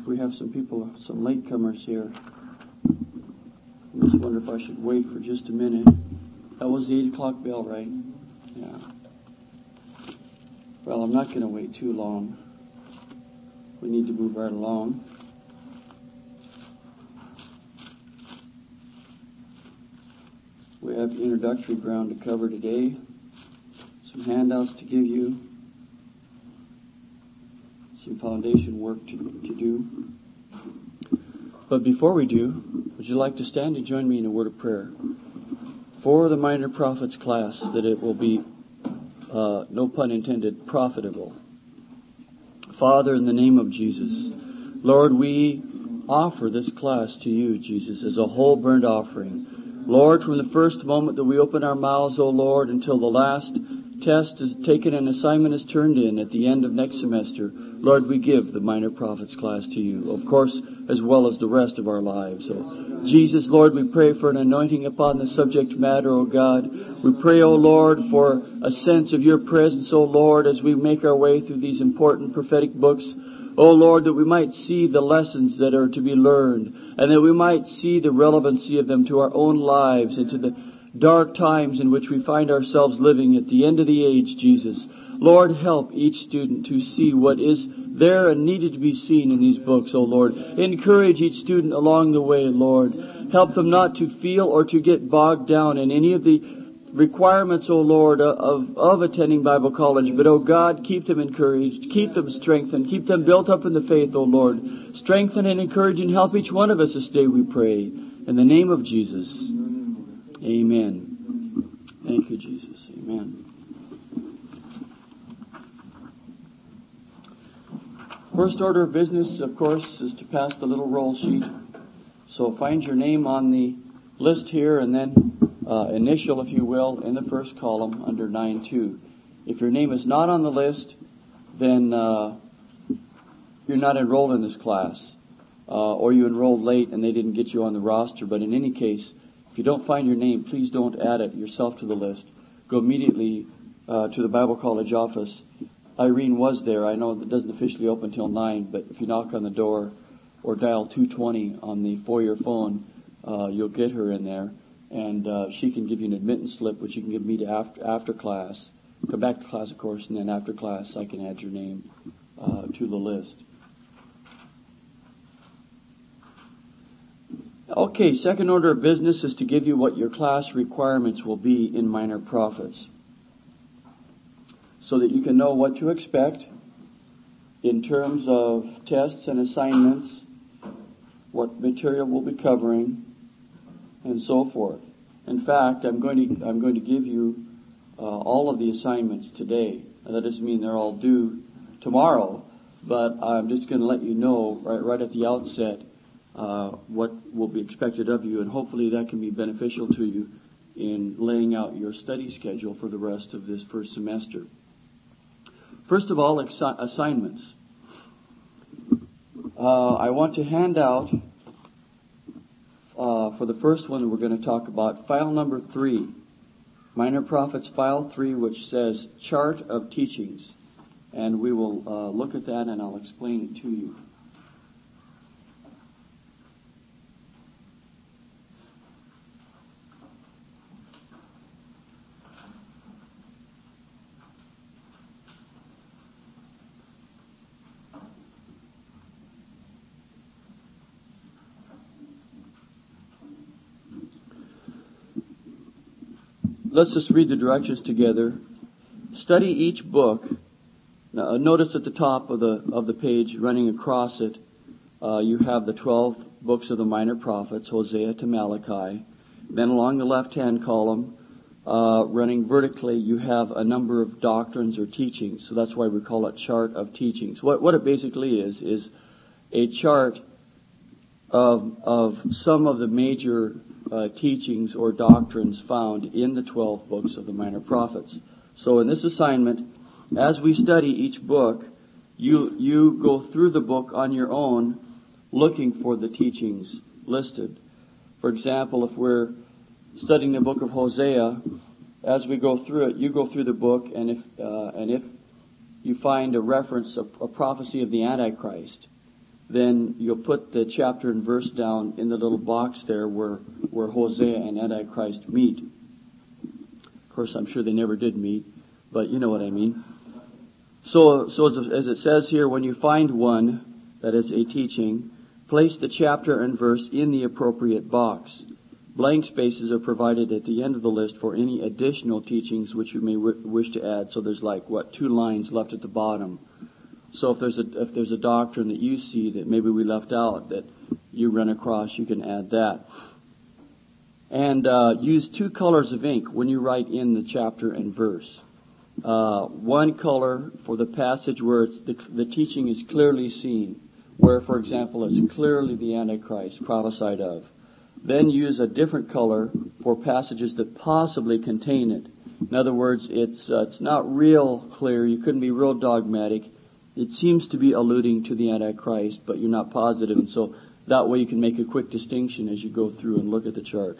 We have some people, some latecomers here. I just wonder if I should wait for just a minute. That was the 8 o'clock bell, right? Yeah. Well, I'm not going to wait too long. We need to move right along. We have introductory ground to cover today. Some handouts to give you. Some foundation work to do. But before we do, would you like to stand and join me in a word of prayer for the Minor Prophets class, that it will be, no pun intended, profitable. Father, in the name of Jesus, Lord, we offer this class to you, Jesus, as a whole burnt offering. Lord, from the first moment that we open our mouths, O Lord, until the last test is taken and assignment is turned in at the end of next semester, Lord, we give the Minor Prophets class to you, of course, as well as the rest of our lives. So, Jesus, Lord, we pray for an anointing upon the subject matter, O God. We pray, O Lord, for a sense of your presence, O Lord, as we make our way through these important prophetic books. O Lord, that we might see the lessons that are to be learned, and that we might see the relevancy of them to our own lives and to the dark times in which we find ourselves living at the end of the age, Jesus. Lord, help each student to see what is there and needed to be seen in these books, O Lord. Encourage each student along the way, Lord. Help them not to feel or to get bogged down in any of the requirements, O Lord, of attending Bible college. But, O God, keep them encouraged, keep them strengthened, keep them built up in the faith, O Lord. Strengthen and encourage and help each one of us this day, we pray. In the name of Jesus. Amen. Thank you, Jesus. Amen. First order of business, of course, is to pass the little roll sheet. So find your name on the list here and then initial, if you will, in the first column under 9-2. If your name is not on the list, then you're not enrolled in this class. Or you enrolled late and they didn't get you on the roster. But in any case, if you don't find your name, please don't add it yourself to the list. Go immediately to the Bible college office. Irene was there. I know it doesn't officially open till 9, but if you knock on the door or dial 220 on the foyer phone, you'll get her in there. And she can give you an admittance slip, which you can give me to after class. Come back to class, of course, and then after class I can add your name to the list. Okay, second order of business is to give you what your class requirements will be in Minor Prophets, so that you can know what to expect in terms of tests and assignments, what material we'll be covering, and so forth. In fact, I'm going to give you all of the assignments today. Now, that doesn't mean they're all due tomorrow, but I'm just going to let you know right at the outset what will be expected of you, and hopefully that can be beneficial to you in laying out your study schedule for the rest of this first semester. First of all, assignments. I want to hand out, for the first one we're going to talk about, file number 3. Minor Prophets file 3, which says Chart of Teachings. And we will look at that and I'll explain it to you. Let's just read the directions together. Study each book. Now, notice at the top of the page, running across it, you have the 12 books of the Minor Prophets, Hosea to Malachi. Then along the left-hand column, running vertically, you have a number of doctrines or teachings. So that's why we call it Chart of Teachings. What it basically is a chart of some of the major teachings or doctrines found in the 12 books of the Minor Prophets. So in this assignment, as we study each book, you go through the book on your own, looking for the teachings listed. For example, if we're studying the book of Hosea, as we go through it, you go through the book, and if you find a reference, a prophecy of the Antichrist, then you'll put the chapter and verse down in the little box there where Hosea and Antichrist meet. Of course, I'm sure they never did meet, but you know what I mean. So as it says here, when you find one that is a teaching, place the chapter and verse in the appropriate box. Blank spaces are provided at the end of the list for any additional teachings which you may wish to add. So there's 2 lines left at the bottom. So if there's a doctrine that you see that maybe we left out that you run across, you can add that. And use 2 colors of ink when you write in the chapter and verse. One color for the passage where the teaching is clearly seen, where, for example, it's clearly the Antichrist prophesied of. Then use a different color for passages that possibly contain it. In other words, it's not real clear. You couldn't be real dogmatic. It seems to be alluding to the Antichrist, but you're not positive. And so that way you can make a quick distinction as you go through and look at the chart.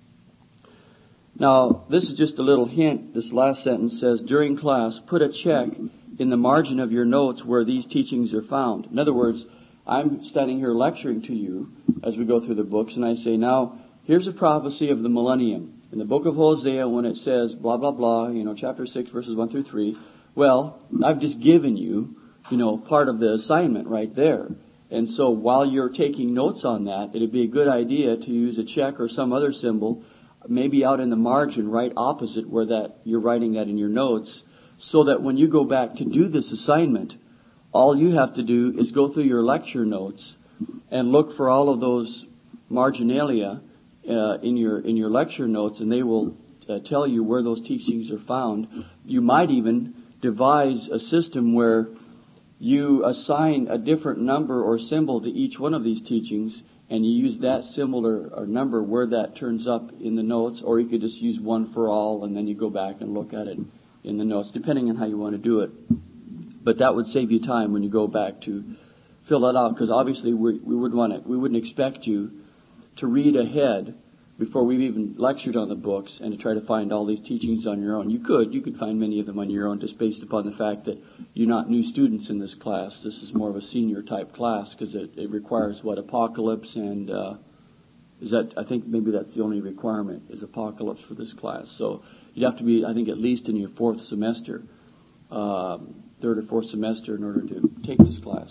Now, this is just a little hint. This last sentence says, during class, put a check in the margin of your notes where these teachings are found. In other words, I'm standing here lecturing to you as we go through the books, and I say, now, here's a prophecy of the millennium. In the book of Hosea, when it says, blah, blah, blah, chapter 6, verses 1 through 3, well, I've just given you, part of the assignment right there. And so while you're taking notes on that, it'd be a good idea to use a check or some other symbol, maybe out in the margin right opposite where that you're writing that in your notes, so that when you go back to do this assignment, all you have to do is go through your lecture notes and look for all of those marginalia in your lecture notes, and they will tell you where those teachings are found. You might even devise a system where you assign a different number or symbol to each one of these teachings, and you use that symbol or number where that turns up in the notes, or you could just use one for all, and then you go back and look at it in the notes, depending on how you want to do it. But that would save you time when you go back to fill that out, because obviously we wouldn't expect you to read ahead before we've even lectured on the books and to try to find all these teachings on your own. You could find many of them on your own, just based upon the fact that you're not new students in this class. This is more of a senior type class, because it requires Apocalypse and I think maybe that's the only requirement is Apocalypse for this class. So you'd have to be, I think, at least in your 4th semester, 3rd or 4th semester, in order to take this class.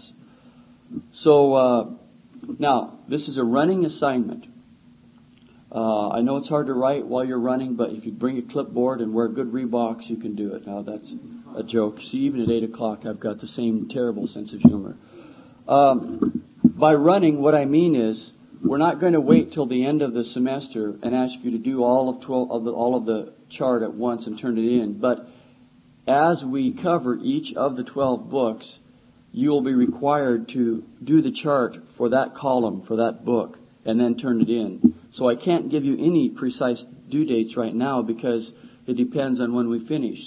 So now this is a running assignment. I know it's hard to write while you're running, but if you bring a clipboard and wear good Reeboks, you can do it. Now, that's a joke. See, even at 8 o'clock, I've got the same terrible sense of humor. By running, what I mean is, we're not going to wait till the end of the semester and ask you to do all of the chart at once and turn it in. But as we cover each of the 12 books, you will be required to do the chart for that column, for that book, and then turn it in. So I can't give you any precise due dates right now because it depends on when we finish.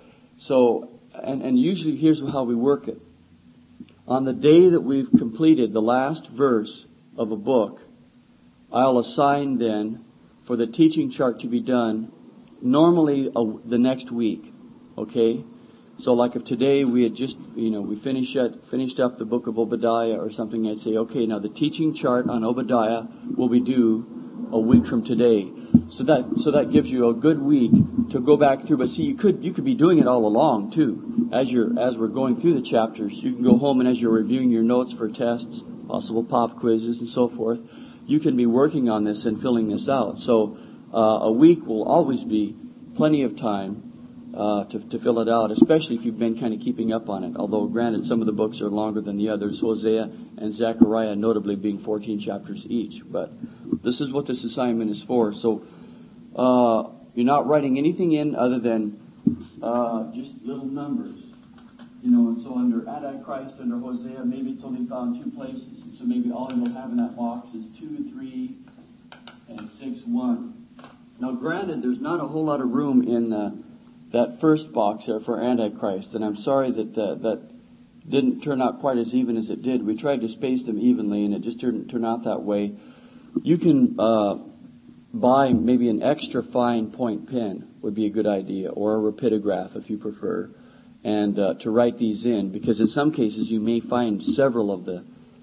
And usually here's how we work it. On the day that we've completed the last verse of a book, I'll assign then for the teaching chart to be done normally the next week. Okay? So like if today we had just, we finished up the book of Obadiah or something, I'd say, okay, now the teaching chart on Obadiah will be due a week from today. So that gives you a good week to go back through. But see, you could be doing it all along too. As we're going through the chapters, you can go home, and as you're reviewing your notes for tests, possible pop quizzes and so forth, you can be working on this and filling this out. So a week will always be plenty of time to fill it out, especially if you've been kind of keeping up on it. Although, granted, some of the books are longer than the others, Hosea and Zechariah notably being 14 chapters each. But this is what this assignment is for. So you're not writing anything in other than just little numbers. And so under Antichrist, under Hosea, maybe it's only found 2 places. So maybe all you'll have in that box is 2, 3, and 6, 1. Now, granted, there's not a whole lot of room in that first box there for Antichrist, and I'm sorry that didn't turn out quite as even as it did. We tried to space them evenly, and it just didn't turn out that way. You can buy maybe an extra fine point pen would be a good idea, or a rapidograph if you prefer, and to write these in, because in some cases you may find several of the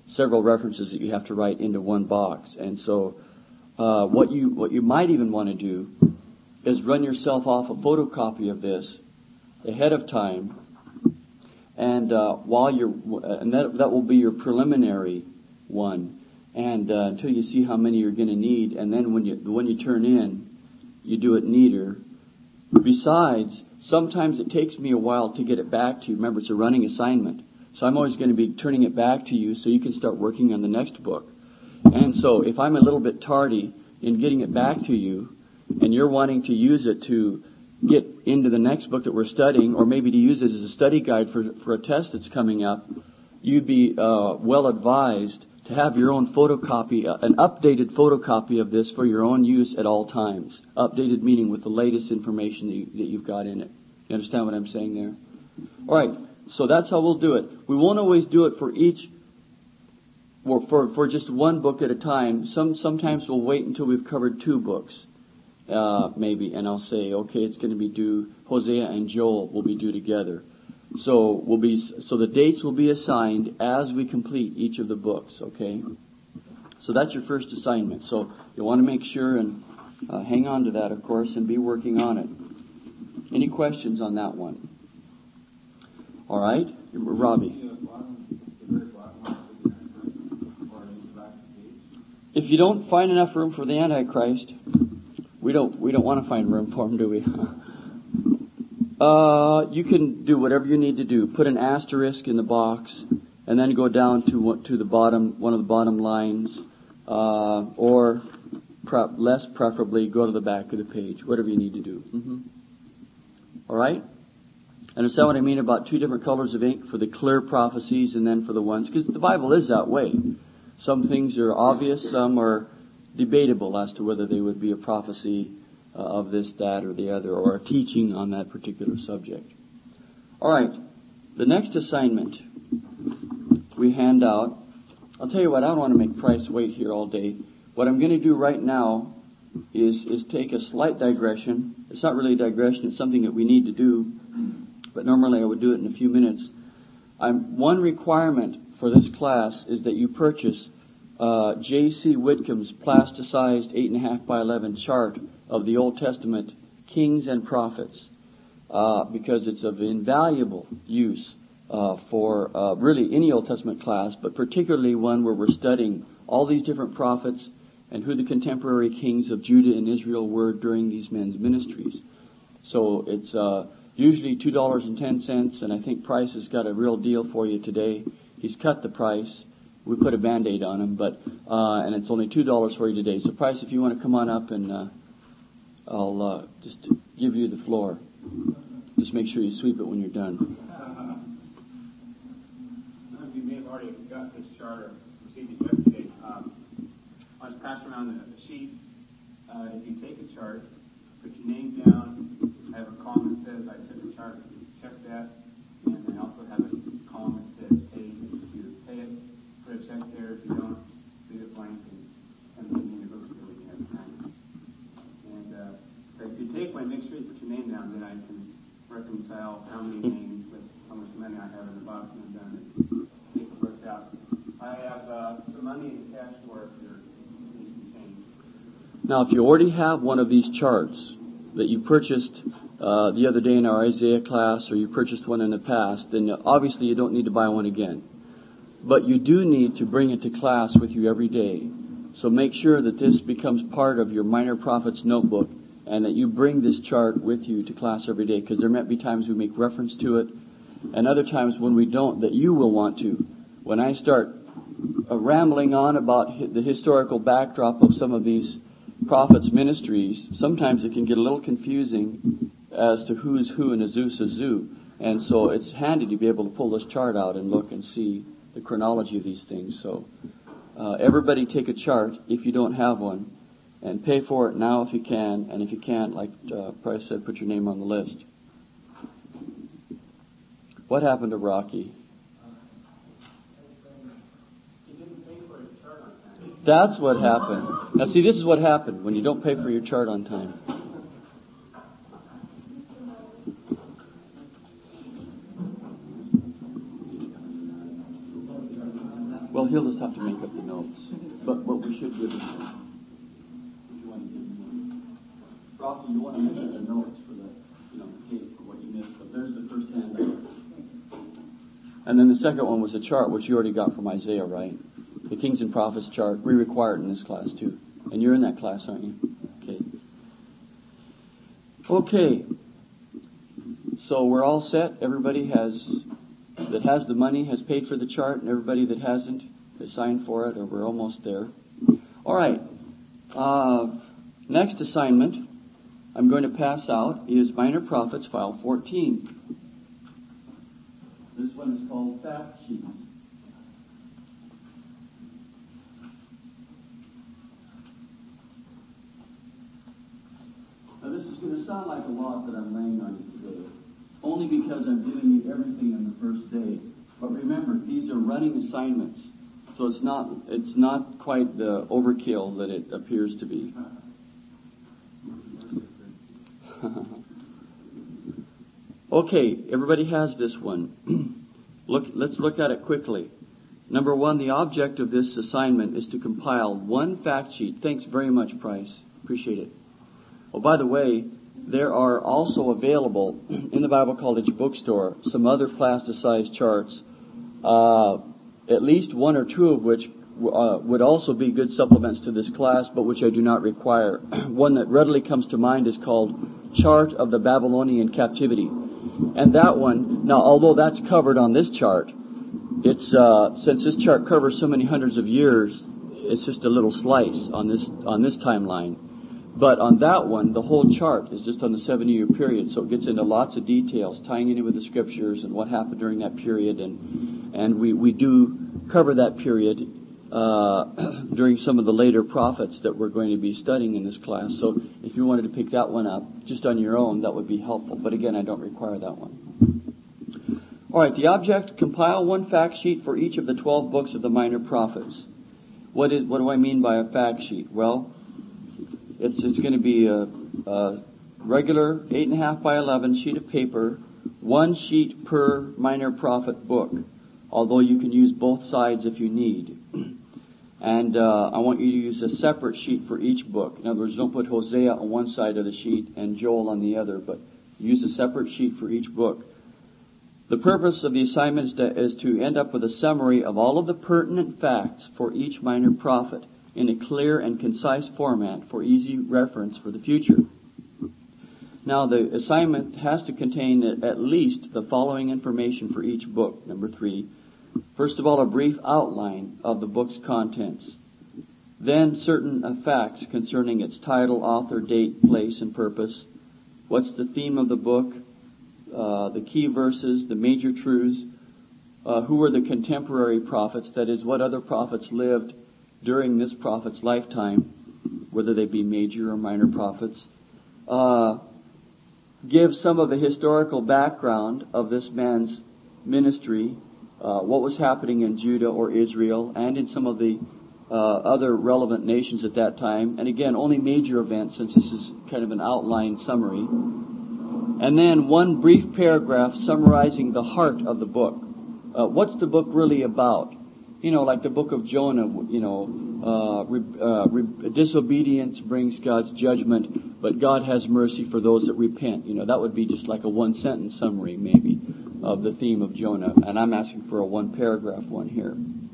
several references that you have to write into one box. And so what you might even want to do is run yourself off a photocopy of this ahead of time, and that will be your preliminary one, and until you see how many you're going to need, and then when you turn in, you do it neater. Besides, sometimes it takes me a while to get it back to you. Remember, it's a running assignment, so I'm always going to be turning it back to you so you can start working on the next book. And so if I'm a little bit tardy in getting it back to you, and you're wanting to use it to get into the next book that we're studying, or maybe to use it as a study guide for a test that's coming up, you'd be well advised to have your own photocopy, an updated photocopy of this for your own use at all times. Updated meaning with the latest information that you've got in it. You understand what I'm saying there? All right, so that's how we'll do it. We won't always do it for each, or for just one book at a time. Sometimes we'll wait until we've covered 2 books. Maybe, and I'll say, okay, it's going to be due, Hosea and Joel will be due together. So the dates will be assigned as we complete each of the books, okay? So that's your first assignment. So you want to make sure and hang on to that, of course, and be working on it. Any questions on that one? All right, Robbie. If you don't find enough room for the Antichrist, we don't want to find room for him, do we? You can do whatever you need to do. Put an asterisk in the box, and then go down to the bottom, one of the bottom lines, or less preferably, go to the back of the page. Whatever you need to do. Mm-hmm. All right. Understand what I mean about 2 different colors of ink for the clear prophecies, and then for the ones, because the Bible is that way. Some things are obvious, some are debatable as to whether they would be a prophecy of this, that, or the other, or a teaching on that particular subject. All right, the next assignment we hand out. I'll tell you what, I don't want to make Price wait here all day. What I'm going to do right now is take a slight digression. It's not really a digression, it's something that we need to do, but normally I would do it in a few minutes. One requirement for this class is that you purchase J.C. Whitcomb's plasticized 8.5 by 11 chart of the Old Testament kings and prophets, because it's of invaluable use for really any Old Testament class, but particularly one where we're studying all these different prophets and who the contemporary kings of Judah and Israel were during these men's ministries. So it's usually $2.10, and I think Price has got a real deal for you today. He's cut the price. We put a Band-Aid on him, and it's only $2 for you today. So, Price, if you want to come on up, and I'll just give you the floor. Just make sure you sweep it when you're done. Some of you may have already got this chart or received it yesterday. I was passing around the sheet. If you take a chart, put your name down. I have a column that says I took a chart, check that, and I also have a column that says paid. If you pay it, put a check there. If you don't, leave it blank and send it in your books when you have time. And so if you take one, make sure you put your name down. Then I can reconcile how many names with how much money I have in the box when I'm done. And see if it works out. I have some money in cash for if you're needing some change. Now, if you already have one of these charts that you purchased the other day in our Isaiah class, or you purchased one in the past, then obviously you don't need to buy one again. But you do need to bring it to class with you every day. So make sure that this becomes part of your Minor Prophets notebook, and that you bring this chart with you to class every day, because there might be times we make reference to it, and other times when we don't, that you will want to. When I start rambling on about the historical backdrop of some of these prophets' ministries, sometimes it can get a little confusing as to who's who and Azusa Zoo. And so it's handy to be able to pull this chart out and look and see the chronology of these things. So everybody take a chart if you don't have one, and pay for it now if you can. And if you can't, like Price said, put your name on the list. What happened to Rocky? That's what happened. Now see, this is what happened when you don't pay for your chart on time. Well, he'll just of the notes. But what we should give them. If you want to give them probably you want to mention the notes for the, tape for what you missed. But there's the first handout. And then the second one was a chart, which you already got from Isaiah, right? The Kings and Prophets chart. We require it in this class, too. And you're in that class, aren't you? Okay. So we're all set. Everybody that has the money has paid for the chart, and everybody that hasn't has signed for it, or we're almost there. All right. Next assignment I'm going to pass out is Minor Prophets, File 14. This one is called Fact Sheets. Now this is going to sound like a lot that I'm laying on you today, only because I'm giving you everything on the first day. But remember, these are running assignments, so it's not quite the overkill that it appears to be. Okay, everybody has this one. Let's look at it quickly. Number one, the object of this assignment is to compile one fact sheet. Thanks very much, Price. Appreciate it. Oh, by the way, there are also available in the Bible College bookstore some other plasticized charts, at least one or two of which would also be good supplements to this class, but which I do not require. One that readily comes to mind is called Chart of the Babylonian Captivity. And that one, now although that's covered on this chart, it's since this chart covers so many hundreds of years, it's just a little slice on this timeline. But on that one, the whole chart is just on the 70-year period, so it gets into lots of details, tying in with the scriptures and what happened during that period, and we do cover that period during some of the later prophets that we're going to be studying in this class. So if you wanted to pick that one up just on your own, that would be helpful. But again, I don't require that one. All right, the object: compile one fact sheet for each of the 12 books of the Minor Prophets. What do I mean by a fact sheet? Well, it's going to be a regular 8.5 by 11 sheet of paper, one sheet per Minor Prophet book, although you can use both sides if you need. And I want you to use a separate sheet for each book. In other words, don't put Hosea on one side of the sheet and Joel on the other, but use a separate sheet for each book. The purpose of the assignment is to end up with a summary of all of the pertinent facts for each Minor Prophet in a clear and concise format for easy reference for the future. Now, the assignment has to contain at least the following information for each book. Number 3. First of all, a brief outline of the book's contents. Then certain facts concerning its title, author, date, place, and purpose. What's the theme of the book? The key verses, the major truths. Who were the contemporary prophets? That is, what other prophets lived during this prophet's lifetime, whether they be major or minor prophets. Give some of the historical background of this man's ministry, what was happening in Judah or Israel, and in some of the other relevant nations at that time. And again, only major events, since this is kind of an outline summary. And then one brief paragraph summarizing the heart of the book. What's the book really about? Like the book of Jonah, disobedience brings God's judgment, but God has mercy for those that repent. That would be just like a one-sentence summary, maybe, of the theme of Jonah. And I'm asking for a one-paragraph one here.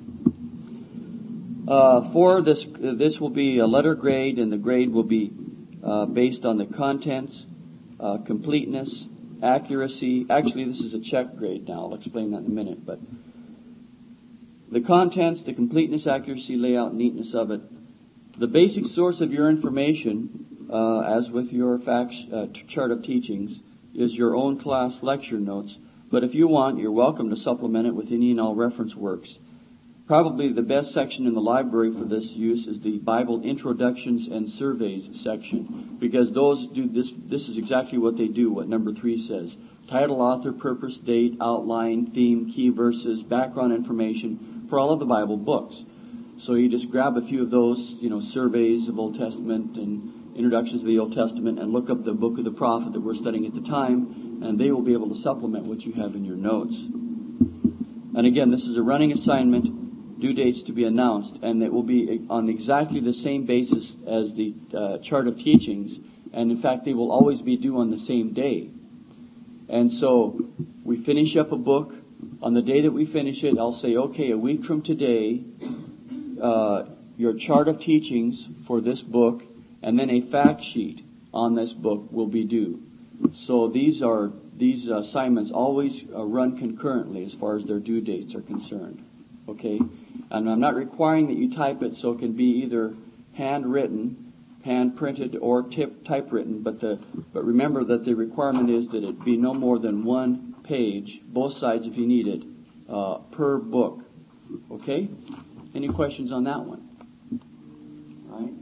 For this will be a letter grade, and the grade will be based on the contents, completeness, accuracy. Actually, this is a check grade now. I'll explain that in a minute, but the contents, the completeness, accuracy, layout, neatness of it. The basic source of your information, as with your chart of teachings, is your own class lecture notes. But if you want, you're welcome to supplement it with any and all reference works. Probably the best section in the library for this use is the Bible Introductions and Surveys section, because those do this. This is exactly what they do, what number 3 says. Title, author, purpose, date, outline, theme, key verses, background information for all of the Bible books. So you just grab a few of those, surveys of Old Testament and introductions to the Old Testament, and look up the book of the prophet that we're studying at the time, and they will be able to supplement what you have in your notes. And again, this is a running assignment. due dates to be announced, and it will be on exactly the same basis as the chart of teachings, and in fact they will always be due on the same day. And so we finish up a book. On the day that we finish it, I'll say, okay, a week from today, your chart of teachings for this book and then a fact sheet on this book will be due. So these assignments always run concurrently as far as their due dates are concerned. Okay? And I'm not requiring that you type it, so it can be either handwritten, hand-printed, or typewritten, but remember that the requirement is that it be no more than one page, both sides if you need it, per book. Okay? Any questions on that one? All right.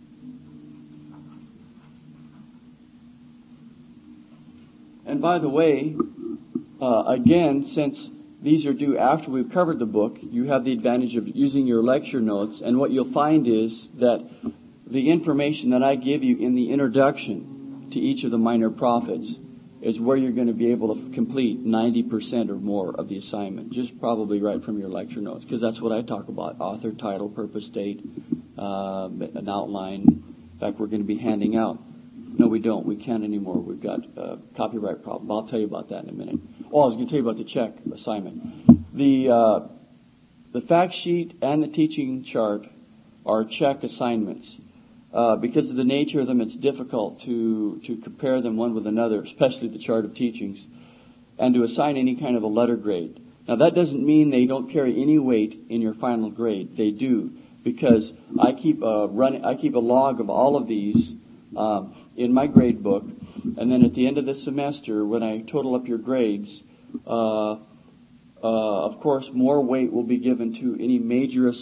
And by the way, again, since these are due after we've covered the book, you have the advantage of using your lecture notes, and what you'll find is that the information that I give you in the introduction to each of the minor prophets is where you're going to be able to complete 90% or more of the assignment, just probably right from your lecture notes, because that's what I talk about: author, title, purpose, date, an outline. In fact, we're going to be handing out. No, we don't. We can't anymore. We've got a copyright problem. I'll tell you about that in a minute. Oh, I was going to tell you about the check assignment. The fact sheet and the teaching chart are check assignments. Because of the nature of them, it's difficult to compare them one with another, especially the chart of teachings, and to assign any kind of a letter grade. Now, that doesn't mean they don't carry any weight in your final grade. They do, because I keep a log of all of these in my grade book, and then at the end of the semester, when I total up your grades, of course, more weight will be given to any major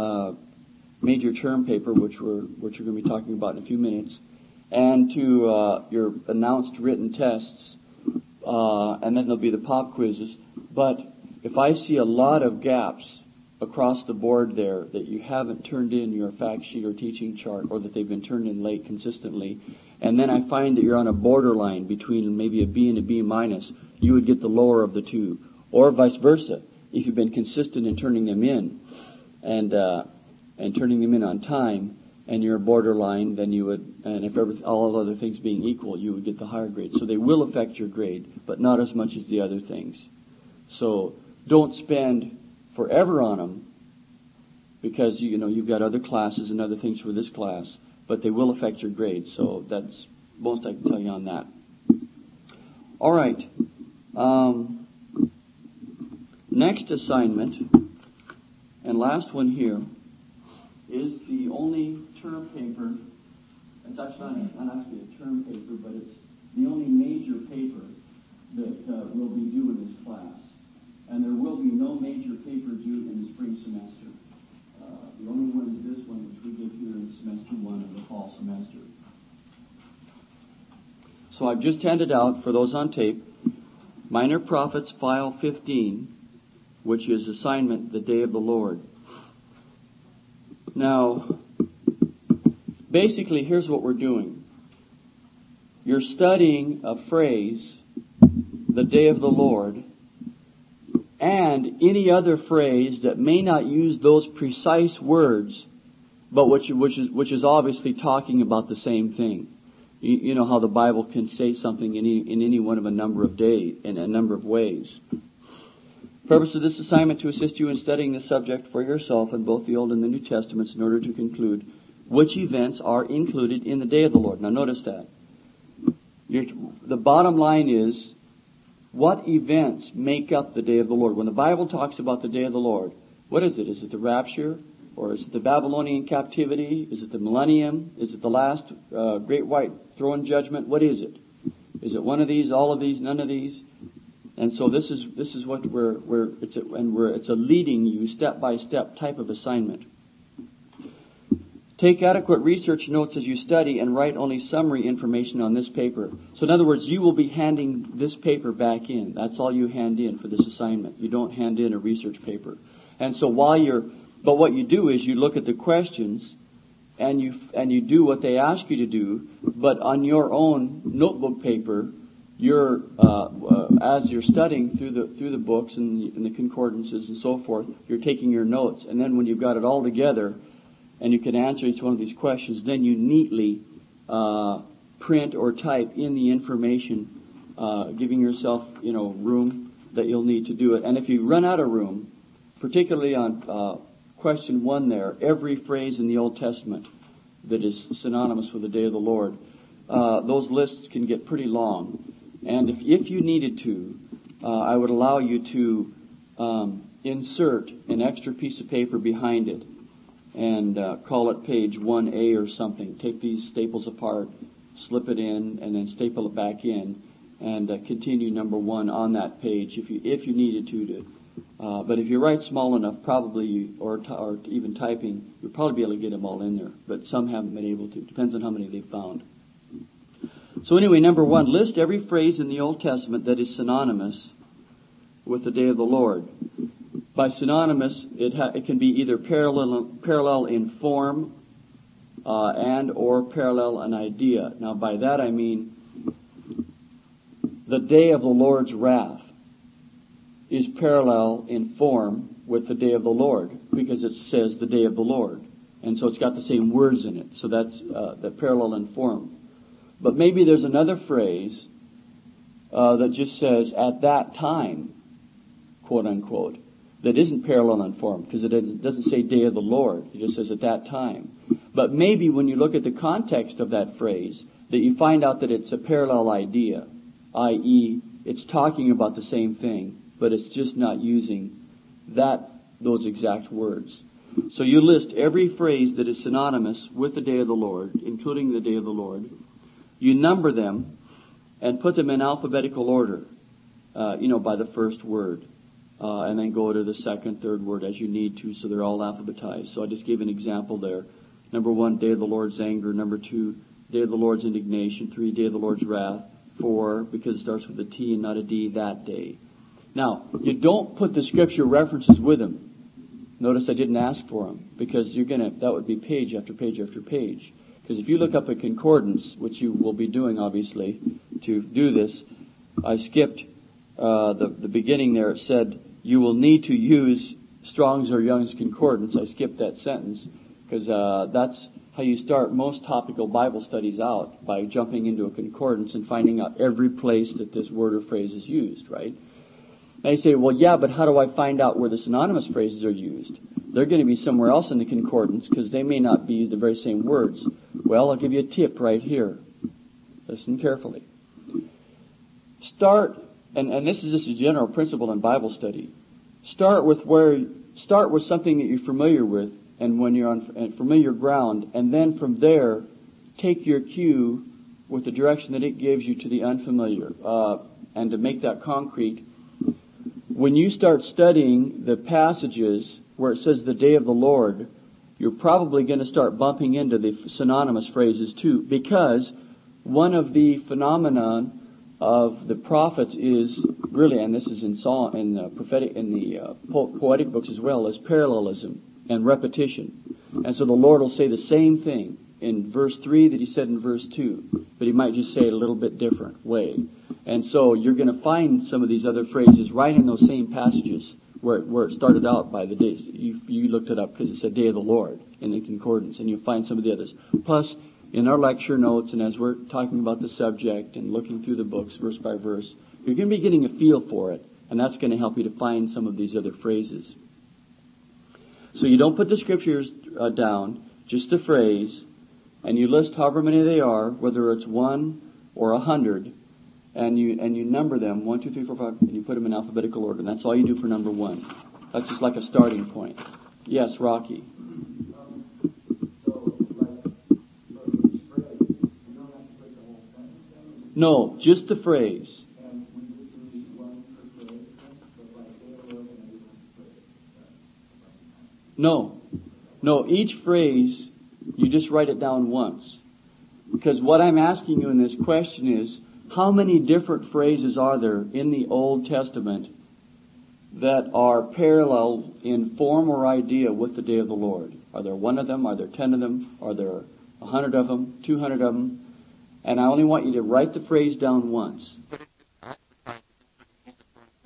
term paper, which we're going to be talking about in a few minutes, and to your announced written tests, and then there'll be the pop quizzes. But if I see a lot of gaps across the board there that you haven't turned in your fact sheet or teaching chart, or that they've been turned in late consistently, and then I find that you're on a borderline between maybe a B and a B minus, you would get the lower of the two, or vice versa. If you've been consistent in turning them in, and turning them in on time, and you're borderline, then you would, and if all other things being equal, you would get the higher grade. So they will affect your grade, but not as much as the other things. So don't spend forever on them, because you've got other classes and other things for this class, but they will affect your grade. So that's most I can tell you on that. All right. Next assignment, and last one here, is the only term paper. It's actually not actually a term paper, but it's the only major paper that will be due in this class. And there will be no major paper due in the spring semester. The only one is this one, which we give here in semester 1 of the fall semester. So I've just handed out, for those on tape, Minor Prophets File 15, which is assignment the Day of the Lord. Now, basically, here's what we're doing. You're studying a phrase, the Day of the Lord, and any other phrase that may not use those precise words, but which is obviously talking about the same thing. You know how the Bible can say something in any one of a number of days, in a number of ways. The purpose of this assignment to assist you in studying the subject for yourself in both the Old and the New Testaments, in order to conclude which events are included in the Day of the Lord. Now notice that. The bottom line is, what events make up the Day of the Lord? When the Bible talks about the Day of the Lord, what is it? Is it the rapture? Or is it the Babylonian captivity? Is it the millennium? Is it the last great white throne judgment? What is it? Is it one of these, all of these, none of these? And so this is what it's a leading you step by step type of assignment. Take adequate research notes as you study and write only summary information on this paper. So in other words, you will be handing this paper back in. That's all you hand in for this assignment. You don't hand in a research paper. And so but what you do is you look at the questions and you do what they ask you to do, but on your own notebook paper, you're as you're studying through the books and the concordances and so forth, you're taking your notes, and then when you've got it all together and you can answer each one of these questions, then you neatly print or type in the information, giving yourself room that you'll need to do it. And if you run out of room, particularly on question 1 there, every phrase in the Old Testament that is synonymous with the day of the Lord, those lists can get pretty long. And if you needed to, I would allow you to insert an extra piece of paper behind it and call it page 1A or something. Take these staples apart, slip it in, and then staple it back in, and continue number 1 on that page if you needed to. But if you write small enough, probably, or even typing, you'll probably be able to get them all in there. But some haven't been able to. Depends on how many they've found. So anyway, number 1, list every phrase in the Old Testament that is synonymous with the day of the Lord. By synonymous, it can be either parallel in form and or parallel in idea. Now, by that I mean the day of the Lord's wrath is parallel in form with the day of the Lord because it says the day of the Lord. And so it's got the same words in it. So that's the parallel in form. But maybe there's another phrase that just says at that time, quote unquote, that isn't parallel in form because it doesn't say day of the Lord. It just says at that time. But maybe when you look at the context of that phrase, that you find out that it's a parallel idea, i.e., it's talking about the same thing, but it's just not using those exact words. So you list every phrase that is synonymous with the day of the Lord, including the day of the Lord. You number them and put them in alphabetical order, by the first word. And then go to the second, third word as you need to, so they're all alphabetized. So I just gave an example there. Number 1, day of the Lord's anger. Number 2, day of the Lord's indignation. 3, day of the Lord's wrath. 4, because it starts with a T and not a D, that day. Now, you don't put the scripture references with them. Notice I didn't ask for them, because that would be page after page after page. Because if you look up a concordance, which you will be doing obviously to do this, I skipped the beginning there. It said you will need to use Strong's or Young's concordance. I skipped that sentence because that's how you start most topical Bible studies out, by jumping into a concordance and finding out every place that this word or phrase is used, right? And you say, well, yeah, but how do I find out where the synonymous phrases are used? They're going to be somewhere else in the concordance because they may not be the very same words. Well, I'll give you a tip right here. Listen carefully. Start, and this is just a general principle in Bible study. Start with something that you're familiar with, and when you're on familiar ground, and then from there, take your cue with the direction that it gives you to the unfamiliar. And to make that concrete, when you start studying the passages where it says the day of the Lord, you're probably going to start bumping into the synonymous phrases too, because one of the phenomenon of the prophets is really, and this is in the prophetic, in the poetic books as well, is parallelism and repetition. And so the Lord will say the same thing in verse 3 that He said in verse 2, but He might just say it a little bit different way. And so you're going to find some of these other phrases right in those same passages where it started out by the days. You looked it up because it said day of the Lord in the concordance, and you'll find some of the others. Plus, in our lecture notes, and as we're talking about the subject and looking through the books verse by verse, you're going to be getting a feel for it, and that's going to help you to find some of these other phrases. So you don't put the scriptures down, just a phrase, and you list however many they are, whether it's 1 or 100, and you number them 1, 2, 3, 4, 5, and you put them in alphabetical order. And that's all you do for number 1. That's just like a starting point. Yes, Rocky. No, just the phrase. No, each phrase, you just write it down once. Because what I'm asking you in this question is, how many different phrases are there in the Old Testament that are parallel in form or idea with the day of the Lord? Are there 1 of them? Are there 10 of them? Are there 100 of them? 200 of them? And I only want you to write the phrase down once.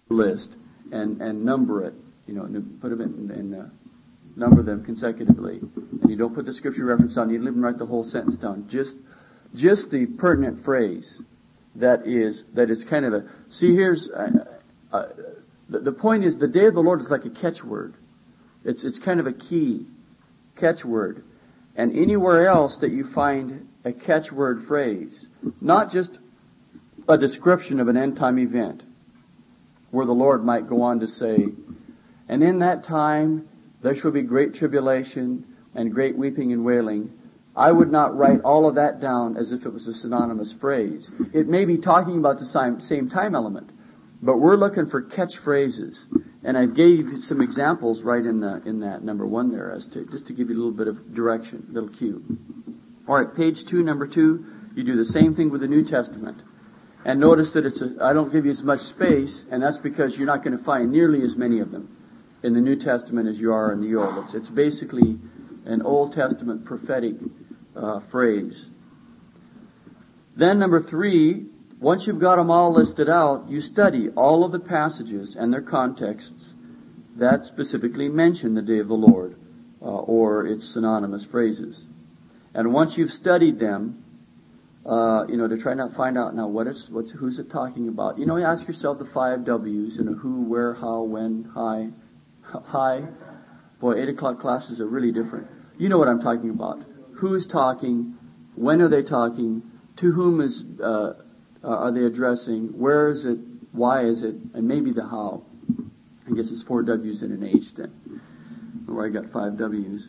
list and number it. Put them in number them consecutively. And you don't put the scripture reference down. You even write the whole sentence down. Just the pertinent phrase that is kind of a... See, here's... the point is, the day of the Lord is like a catchword. It's kind of a key catchword. And anywhere else that you find a catchword phrase, not just a description of an end-time event, where the Lord might go on to say, and in that time there shall be great tribulation and great weeping and wailing. I would not write all of that down as if it was a synonymous phrase. It may be talking about the same time element, but we're looking for catchphrases. And I gave you some examples right in that number 1 there, just to give you a little bit of direction, a little cue. All right, page 2, number 2, you do the same thing with the New Testament. And notice that I don't give you as much space, and that's because you're not going to find nearly as many of them in the New Testament as you are in the Old. It's basically an Old Testament prophetic phrase. Then number 3, once you've got them all listed out, you study all of the passages and their contexts that specifically mention the day of the Lord or its synonymous phrases. And once you've studied them, to try to find out now who's it talking about. You ask yourself the 5 W's, who, where, how, when, hi. Boy, 8 o'clock classes are really different. You know what I'm talking about. Who's talking? When are they talking? To whom are they addressing? Where is it? Why is it? And maybe the how. I guess it's 4 W's and an H then. Where I got 5 W's.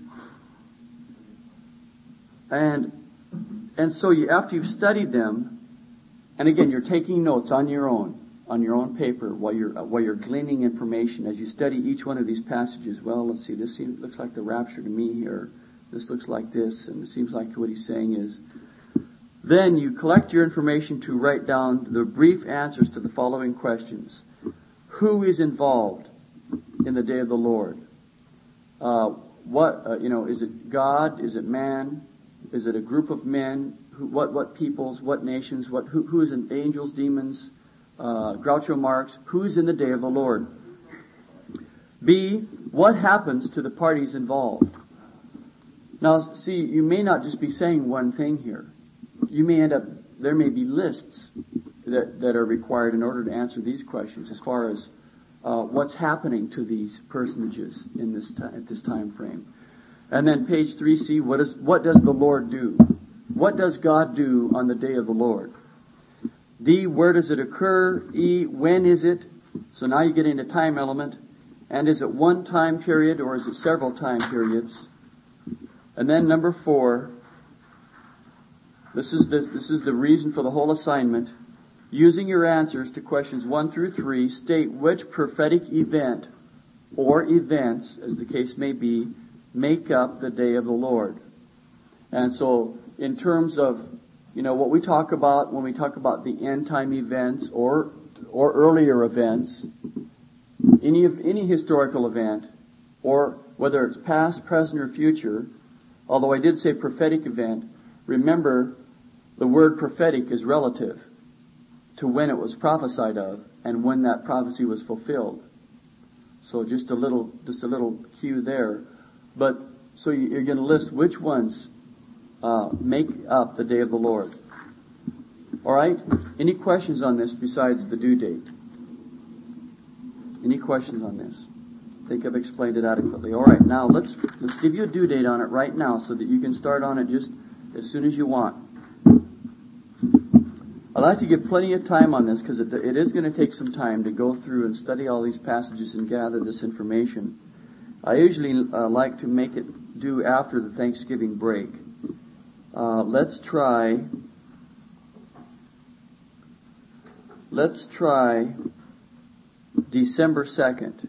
And so after you've studied them, and again, you're taking notes on your own paper while you're gleaning information as you study each one of these passages. Well, let's see. This looks like the rapture to me here. This looks like this, and it seems like what he's saying is. Then you collect your information to write down the brief answers to the following questions: who is involved in the day of the Lord? Is it God? Is it man? Is it a group of men? What peoples? What nations? Who is in angels, demons, Groucho Marx? Who's in the day of the Lord? B, what happens to the parties involved? Now, see, you may not just be saying one thing here. You may there may be lists that are required in order to answer these questions as far as what's happening to these personages at this time frame. And then page 3C, what does the Lord do? What does God do on the day of the Lord? D, where does it occur? E, when is it? So now you get into time element. And is it one time period or is it several time periods? And then number 4, this is the reason for the whole assignment. Using your answers to questions 1 through 3, state which prophetic event or events, as the case may be, make up the day of the Lord. And so, in terms of, what we talk about when we talk about the end time events or earlier events, any historical event, or whether it's past, present, or future, although I did say prophetic event, remember the word prophetic is relative to when it was prophesied of and when that prophecy was fulfilled. So just a little cue there. But so you're going to list which ones make up the day of the Lord. All right? Any questions on this besides the due date? Any questions on this? I think I've explained it adequately. All right, now let's give you a due date on it right now so that you can start on it just as soon as you want. I'd like to give plenty of time on this because it is going to take some time to go through and study all these passages and gather this information. I usually like to make it due after the Thanksgiving break. Let's try December 2nd.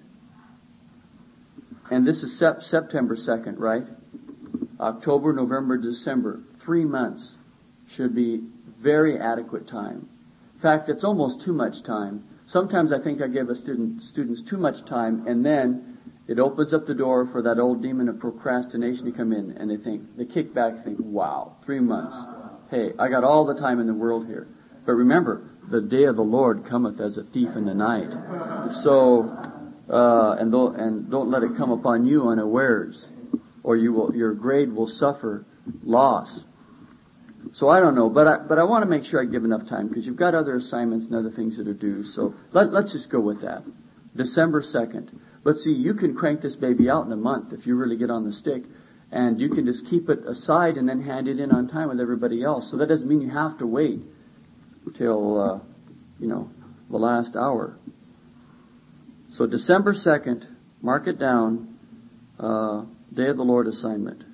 And this is September 2nd, right? October, November, December. 3 months should be very adequate time. In fact, it's almost too much time. Sometimes I think I give students too much time, and then it opens up the door for that old demon of procrastination to come in, and they kick back and think, wow, 3 months. Hey, I got all the time in the world here. But remember, the day of the Lord cometh as a thief in the night. So, and don't let it come upon you unawares, or your grade will suffer loss. So I don't know, but I want to make sure I give enough time, because you've got other assignments and other things that are due. So let's just go with that. December 2nd. But see, you can crank this baby out in a month if you really get on the stick, and you can just keep it aside and then hand it in on time with everybody else. So that doesn't mean you have to wait till the last hour. So December 2nd, mark it down, Day of the Lord assignment.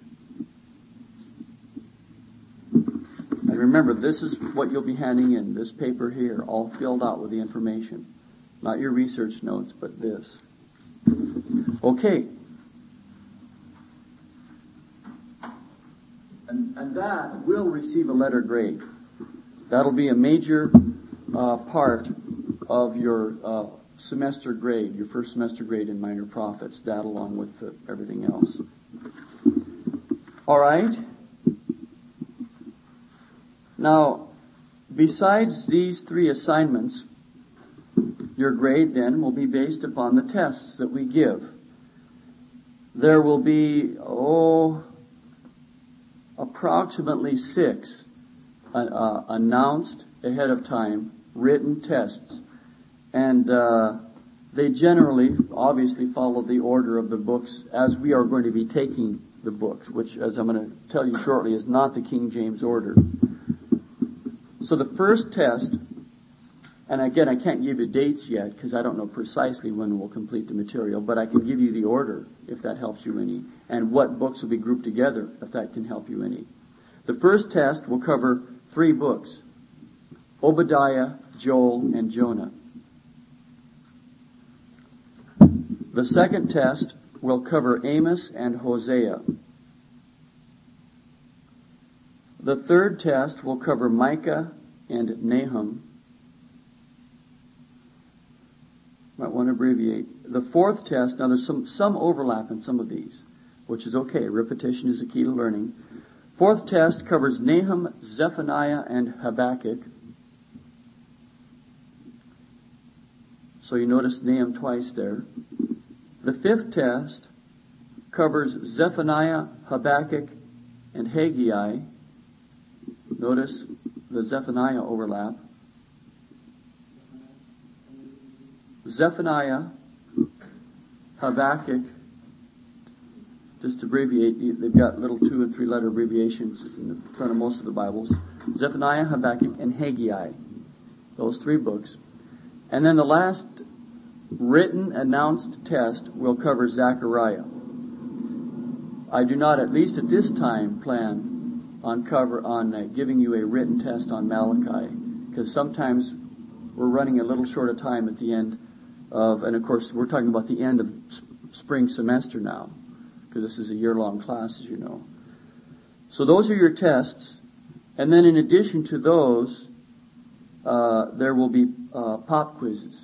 And remember, this is what you'll be handing in, this paper here, all filled out with the information. Not your research notes, but this. Okay. And that will receive a letter grade. That'll be a major part of your semester grade, your first semester grade in Minor Prophets, that along with everything else. All right. Now, besides these 3 assignments, your grade then will be based upon the tests that we give. There will be, approximately 6 announced ahead of time written tests. And they generally, obviously, follow the order of the books as we are going to be taking the books, which, as I'm going to tell you shortly, is not the King James order. So the first test, and again, I can't give you dates yet because I don't know precisely when we'll complete the material, but I can give you the order if that helps you any, and what books will be grouped together if that can help you any. The first test will cover 3 books: Obadiah, Joel, and Jonah. The second test will cover Amos and Hosea. The third test will cover Micah and Nahum. Might want to abbreviate. The fourth test, now there's some overlap in some of these, which is okay. Repetition is the key to learning. Fourth test covers Nahum, Zephaniah, and Habakkuk. So you notice Nahum twice there. The fifth test covers Zephaniah, Habakkuk, and Haggai. Notice the Zephaniah overlap. Zephaniah, Habakkuk, just to abbreviate, they've got little 2- and 3-letter abbreviations in the front of most of the Bibles. Zephaniah, Habakkuk, and Haggai. Those 3 books. And then the last written, announced test will cover Zechariah. I do not, at least at this time, plan on giving you a written test on Malachi, because sometimes we're running a little short of time at the end of, and of course we're talking about the end of spring semester now, because this is a year-long class, as you know. So those are your tests, and then in addition to those, there will be pop quizzes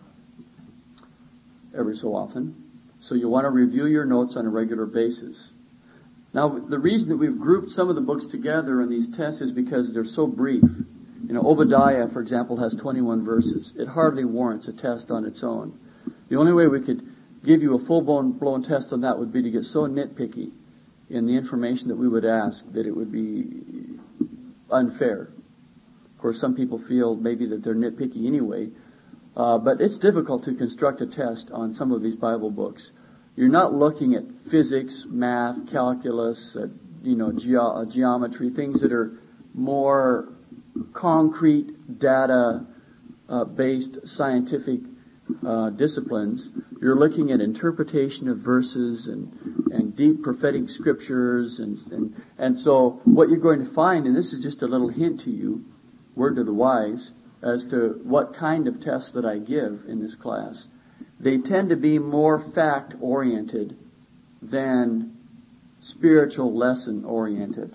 every so often. So you'll want to review your notes on a regular basis. Now, the reason that we've grouped some of the books together in these tests is because they're so brief. Obadiah, for example, has 21 verses. It hardly warrants a test on its own. The only way we could give you a full-blown test on that would be to get so nitpicky in the information that we would ask that it would be unfair. Of course, some people feel maybe that they're nitpicky anyway, but it's difficult to construct a test on some of these Bible books. You're not looking at physics, math, calculus, geometry, things that are more concrete, data-based scientific disciplines. You're looking at interpretation of verses and deep prophetic scriptures, and so what you're going to find, and this is just a little hint to you, word to the wise, as to what kind of tests that I give in this class. They tend to be more fact-oriented than spiritual lesson-oriented.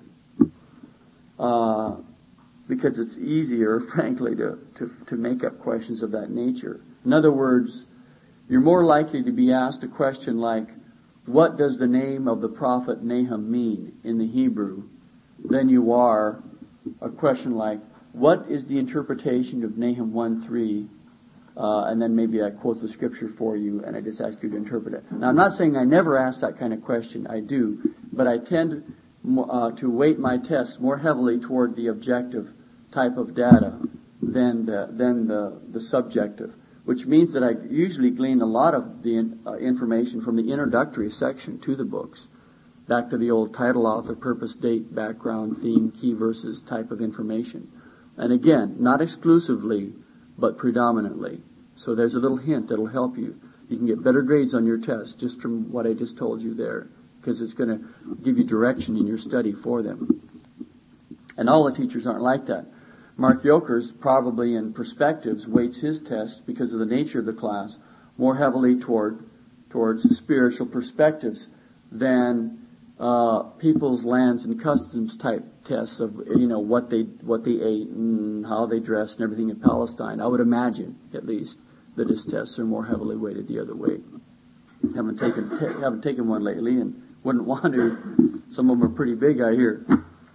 Because it's easier, frankly, to make up questions of that nature. In other words, you're more likely to be asked a question like, what does the name of the prophet Nahum mean in the Hebrew, than you are a question like, what is the interpretation of Nahum 1:3? And then maybe I quote the scripture for you, and I just ask you to interpret it. Now, I'm not saying I never ask that kind of question. I do, but I tend to weight my tests more heavily toward the objective type of data than the subjective, which means that I usually glean a lot of the information from the introductory section to the books, back to the old title, author, purpose, date, background, theme, key verses type of information. And again, not exclusively, but predominantly. So there's a little hint that'll help you. You can get better grades on your test just from what I just told you there, because it's going to give you direction in your study for them. And all the teachers aren't like that. Mark Yokers, probably in perspectives, weights his test because of the nature of the class more heavily towards spiritual perspectives than people's lands and customs type tests of what they ate and how they dressed and everything in Palestine. I would imagine, at least, that his tests are more heavily weighted the other way. Haven't taken one lately and wouldn't want to. Some of them are pretty big, I hear.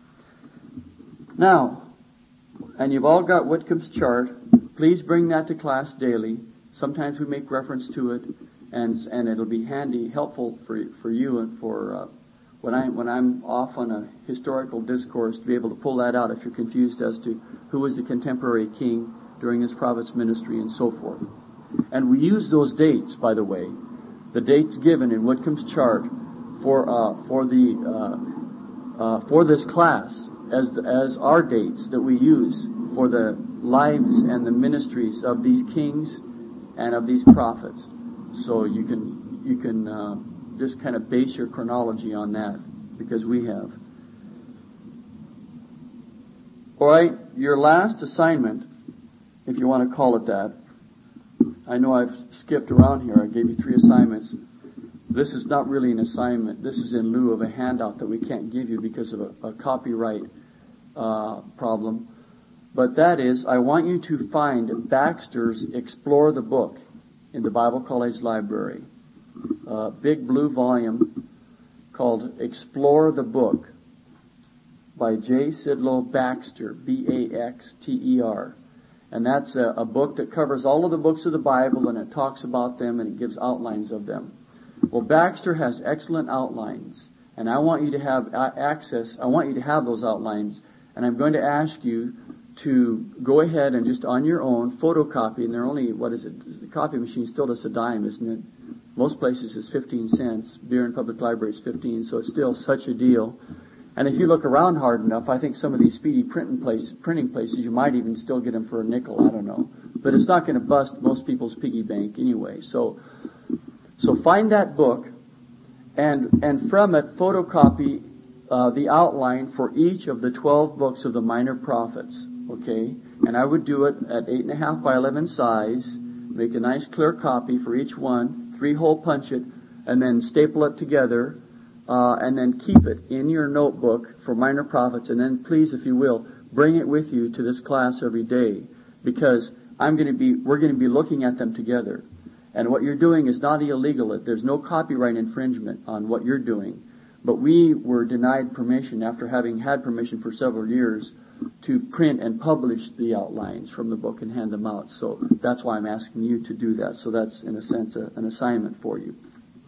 Now, and you've all got Whitcomb's chart. Please bring that to class daily. Sometimes we make reference to it, and it'll be handy, helpful for you and for when I'm off on a historical discourse to be able to pull that out if you're confused as to who was the contemporary king during his prophet's ministry and so forth. And we use those dates, by the way, the dates given in Whitcomb's chart for this class as our dates that we use for the lives and the ministries of these kings and of these prophets. So you can just kind of base your chronology on that, because we have. All right, your last assignment, if you want to call it that. I know I've skipped around here. I gave you 3 assignments. This is not really an assignment. This is in lieu of a handout that we can't give you because of a copyright problem. But that is, I want you to find Baxter's Explore the Book in the Bible College Library. Big blue volume called Explore the Book by J. Sidlow Baxter, Baxter. And that's a book that covers all of the books of the Bible, and it talks about them and it gives outlines of them. Well, Baxter has excellent outlines, and I want you to have access. I want you to have those outlines, and I'm going to ask you to go ahead and just on your own photocopy, and they're only, the copy machine still does a dime, isn't it? Most places it's 15 cents. Buren Public Library is 15, so it's still such a deal. And if you look around hard enough, I think some of these speedy printing places, you might even still get them for a nickel, I don't know. But it's not going to bust most people's piggy bank anyway. So find that book, and from it photocopy the outline for each of the 12 books of the minor prophets. Okay, and I would do it at 8.5 by 11 size. Make a nice clear copy for each one, 3-hole punch it, and then staple it together, and then keep it in your notebook for minor prophets. And then, please, if you will, bring it with you to this class every day, because we're going to be looking at them together. And what you're doing is not illegal. There's no copyright infringement on what you're doing. But we were denied permission, after having had permission for several years, to print and publish the outlines from the book and hand them out. So that's why I'm asking you to do that. So that's, in a sense, an assignment for you.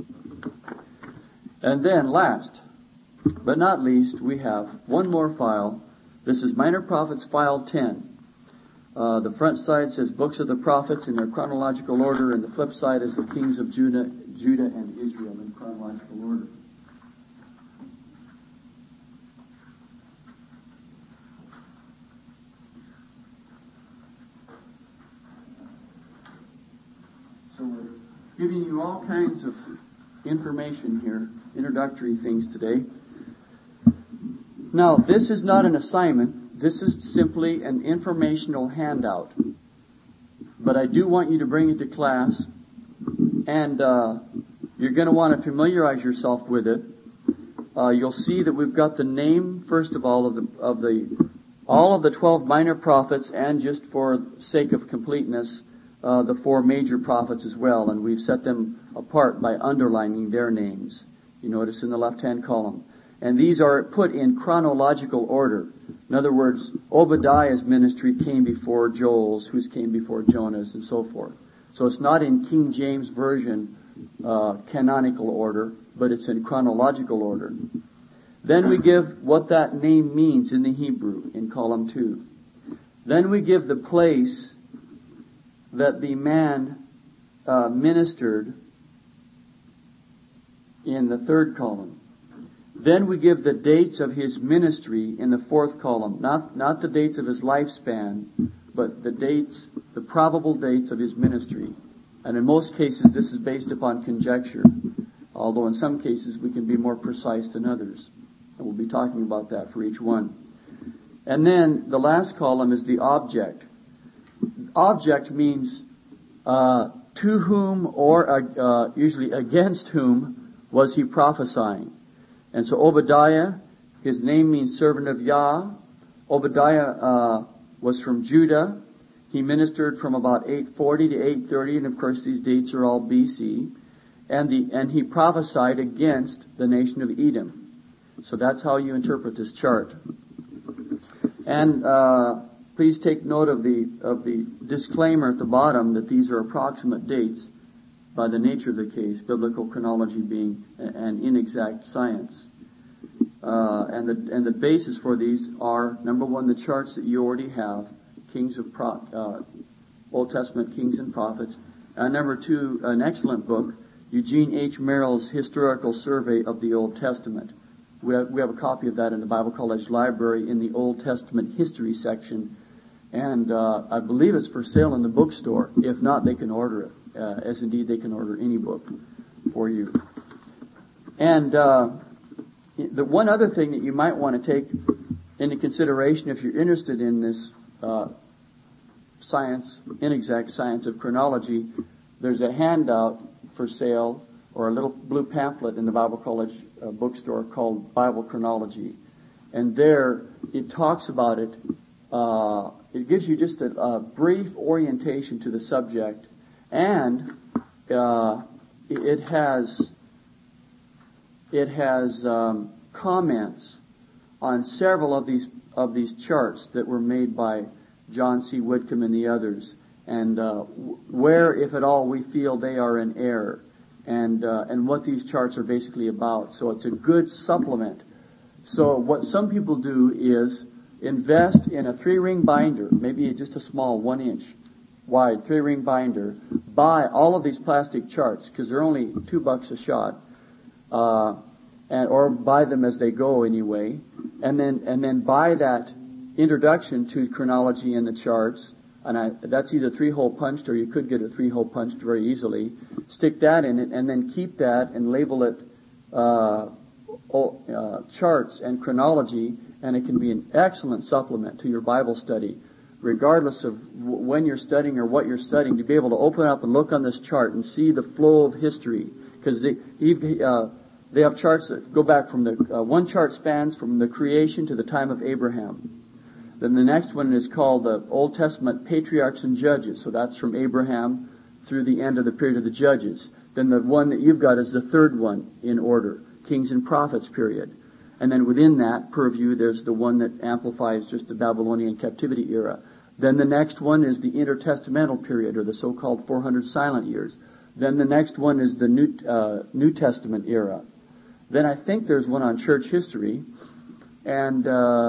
And then last, but not least, we have one more file. This is Minor Prophets File 10. The front side says Books of the Prophets in their chronological order, and the flip side is the Kings of Judah and Israel in chronological order. So we're giving you all kinds of information here, introductory things today. Now, this is not an assignment. This is simply an informational handout. But I do want you to bring it to class, and you're going to want to familiarize yourself with it. You'll see that we've got the name, first of all, all of the 12 minor prophets, and just for sake of completeness, the 4 major prophets as well, and we've set them apart by underlining their names. You notice in the left-hand column. And these are put in chronological order. In other words, Obadiah's ministry came before Joel's, whose came before Jonah's, and so forth. So it's not in King James Version canonical order, but it's in chronological order. Then we give what that name means in the Hebrew in column 2. Then we give the place that the man ministered in the 3rd column. Then we give the dates of his ministry in the 4th column. Not the dates of his lifespan, but the probable dates of his ministry. And in most cases this is based upon conjecture, although in some cases we can be more precise than others. And we'll be talking about that for each one. And then the last column is the object. Object means to whom or usually against whom was he prophesying. And so Obadiah, his name means servant of Yah. Obadiah was from Judah. He ministered from about 840 to 830, and of course these dates are all BC. And he prophesied against the nation of Edom. So that's how you interpret this chart. And please take note of the disclaimer at the bottom that these are approximate dates by the nature of the case, biblical chronology being an inexact science. And the basis for these are, number one, the charts that you already have, Old Testament Kings and Prophets. And number two, an excellent book, Eugene H. Merrill's Historical Survey of the Old Testament. We have a copy of that in the Bible College Library in the Old Testament History section. And I believe it's for sale in the bookstore. If not, they can order it. As indeed they can order any book for you. And the one other thing that you might want to take into consideration if you're interested in this inexact science of chronology, there's a handout for sale or a little blue pamphlet in the Bible College bookstore called Bible Chronology. And there it talks about it. It gives you just a brief orientation to the subject. And it has comments on several of these charts that were made by John C. Whitcomb and the others, and where, if at all, we feel they are in error, and what these charts are basically about. So it's a good supplement. So what some people do is invest in a 3-ring binder, maybe just a small 1-inch wide 3-ring binder, buy all of these plastic charts because they're only $2 a shot, or buy them as they go anyway, and then buy that introduction to chronology in the charts, and that's either 3-hole punched or you could get a 3-hole punched very easily. Stick that in it, and then keep that and label it charts and chronology, and it can be an excellent supplement to your Bible study. Regardless of when you're studying or what you're studying, to be able to open up and look on this chart and see the flow of history. Because they have charts that go back from one chart spans from the creation to the time of Abraham. Then the next one is called the Old Testament Patriarchs and Judges. So that's from Abraham through the end of the period of the Judges. Then the one that you've got is the third one in order, Kings and Prophets period. And then within that purview, there's the one that amplifies just the Babylonian captivity era. Then the next one is the intertestamental period, or the so-called 400 silent years. Then the next one is the New Testament era. Then I think there's one on church history, and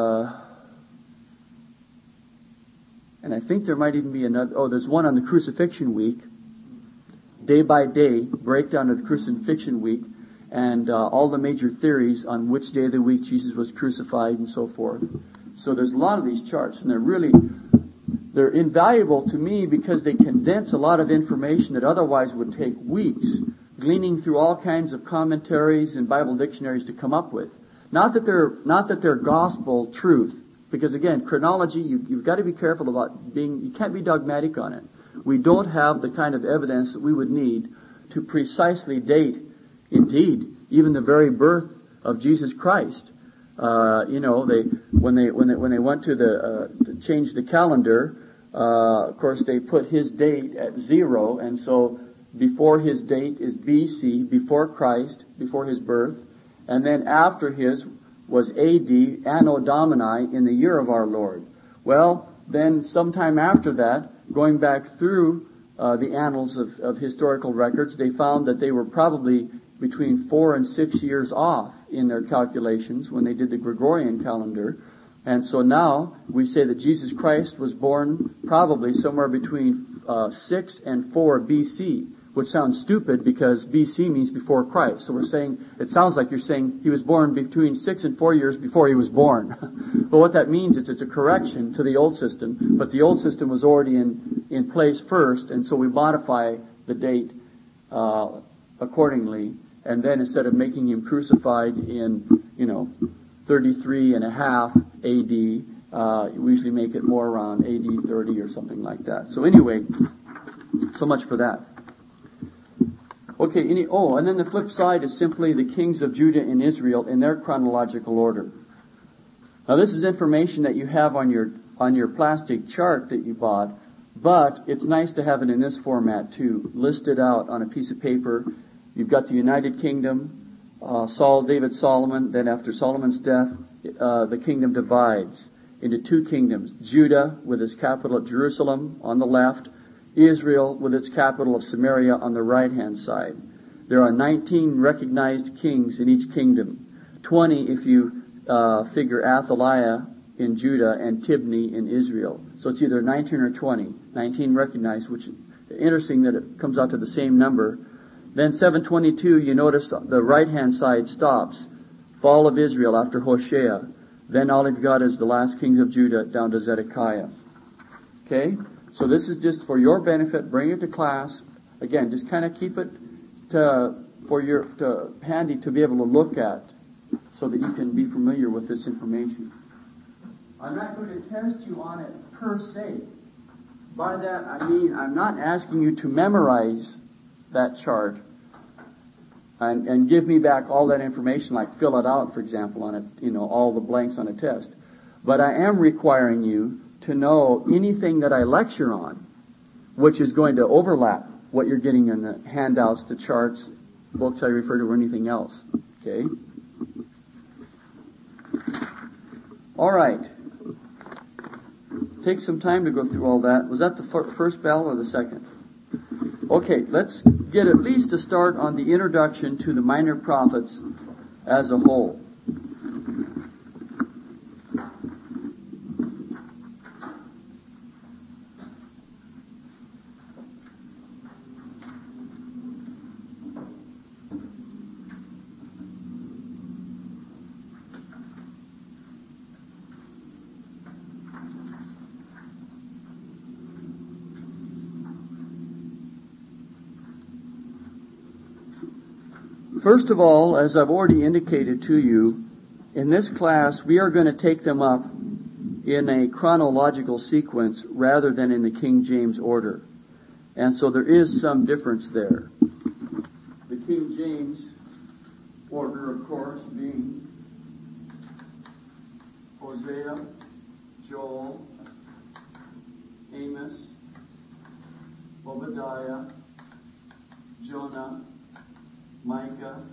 I think there might even be another. Oh, there's one on the Crucifixion Week, day by day breakdown of the Crucifixion Week, and all the major theories on which day of the week Jesus was crucified and so forth. So there's a lot of these charts, and they're invaluable to me because they condense a lot of information that otherwise would take weeks, gleaning through all kinds of commentaries and Bible dictionaries to come up with. Not that they're gospel truth, because again, chronology, you've got to be careful about you can't be dogmatic on it. We don't have the kind of evidence that we would need to precisely date, indeed, even the very birth of Jesus Christ. When they went to change the calendar, of course they put his date at 0, and so before his date is BC, before Christ, before his birth, and then after his was AD, Anno Domini, in the year of our Lord. Well, then sometime after that, going back through the annals of historical records, they found that they were probably between 4 and 6 years off in their calculations when they did the Gregorian calendar. And so now we say that Jesus Christ was born probably somewhere between 6 and 4 BC, which sounds stupid because BC means before Christ. So we're saying, it sounds like you're saying he was born between 6 and 4 years before he was born. But what that means is it's a correction to the old system, but the old system was already in place first, and so we modify the date accordingly. And then instead of making him crucified in, 33 and a half AD, we usually make it more around AD 30 or something like that. So anyway, so much for that. Okay, and then the flip side is simply the kings of Judah and Israel in their chronological order. Now this is information that you have on your plastic chart that you bought, but it's nice to have it in this format too, listed out on a piece of paper. You've got the United Kingdom, Saul, David, Solomon. Then after Solomon's death, the kingdom divides into two kingdoms. Judah with its capital at Jerusalem on the left, Israel with its capital of Samaria on the right-hand side. There are 19 recognized kings in each kingdom. 20 if you figure Athaliah in Judah and Tibni in Israel. So it's either 19 or 20. 19 recognized, which is interesting that it comes out to the same number. Then 722, you notice the right-hand side stops. Fall of Israel after Hoshea. Then all you've got is the last kings of Judah down to Zedekiah. Okay? So this is just for your benefit. Bring it to class. Again, just kind of keep it handy to be able to look at so that you can be familiar with this information. I'm not going to test you on it per se. By that I mean I'm not asking you to memorize that chart and give me back all that information, like fill it out, for example, on it, all the blanks on a test. But I am requiring you to know anything that I lecture on, which is going to overlap what you're getting in the handouts, the charts, books I refer to, or anything else. Okay? All right. Take some time to go through all that. Was that the first bell or the second? Okay, let's get at least a start on the introduction to the minor prophets as a whole. First of all, as I've already indicated to you, in this class we are going to take them up in a chronological sequence rather than in the King James order. And so there is some difference there. The King James order, of course, being Hosea, Joel, Amos, Obadiah, Jonah, Micah,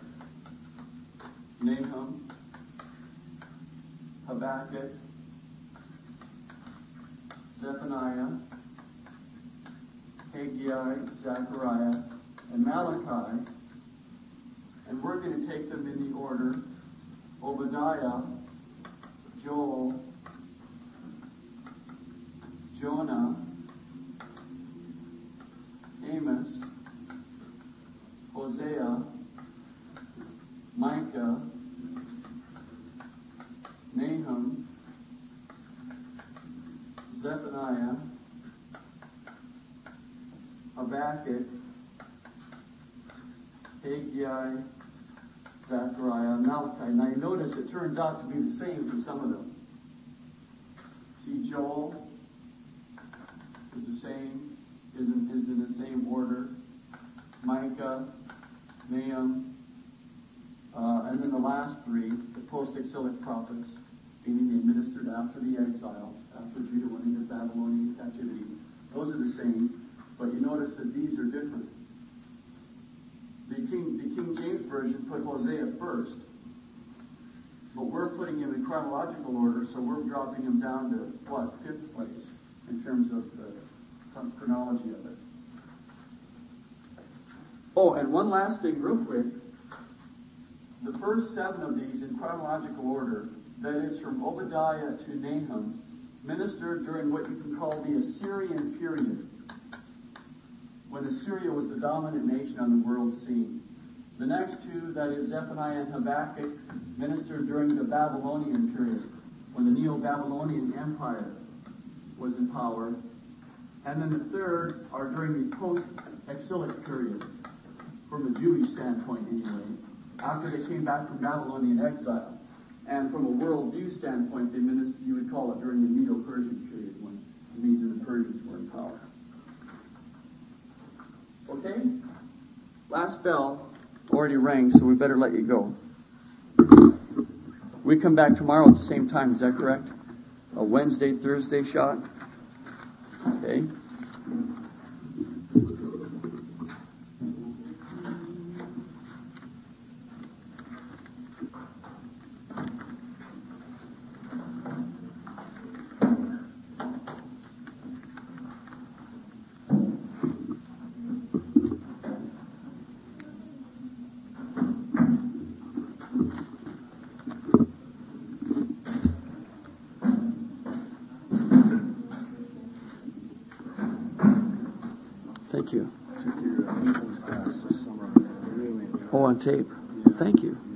Nahum, Habakkuk, Zephaniah, Haggai, Zechariah, and Malachi. And we're going to take them in the order Obadiah, Joel, Jonah, Amos, Hosea, Micah, Nahum, Zephaniah, Habakkuk, Haggai, Zechariah, and Malachi. Now you notice it turns out to be the same for some of them. See, Joel is the same, is in the same order. Micah, Nahum, and then the last three, the post-exilic prophets, meaning they ministered after the exile, after Judah went into Babylonian captivity. Those are the same, but you notice that these are different. The King James Version put Hosea first, But we're putting him in chronological order, so we're dropping him down to, what, 5th place in terms of the chronology of it. Oh, and one last thing real quick. The first 7 of these in chronological order, that is from Obadiah to Nahum, ministered during what you can call the Assyrian period, when Assyria was the dominant nation on the world scene. The next 2, that is Zephaniah and Habakkuk, ministered during the Babylonian period, when the Neo-Babylonian Empire was in power. And then the 3rd are during the post-exilic period, from a Jewish standpoint anyway, after they came back from Babylonian exile. And from a worldview standpoint, they ministered, you would call it during the Medo-Persian period, when the Medes and the Persians were in power. Okay? Last bell already rang, so we better let you go. We come back tomorrow at the same time, is that correct? A Wednesday, Thursday shot? Okay. Thank you. Oh, on tape. Thank you.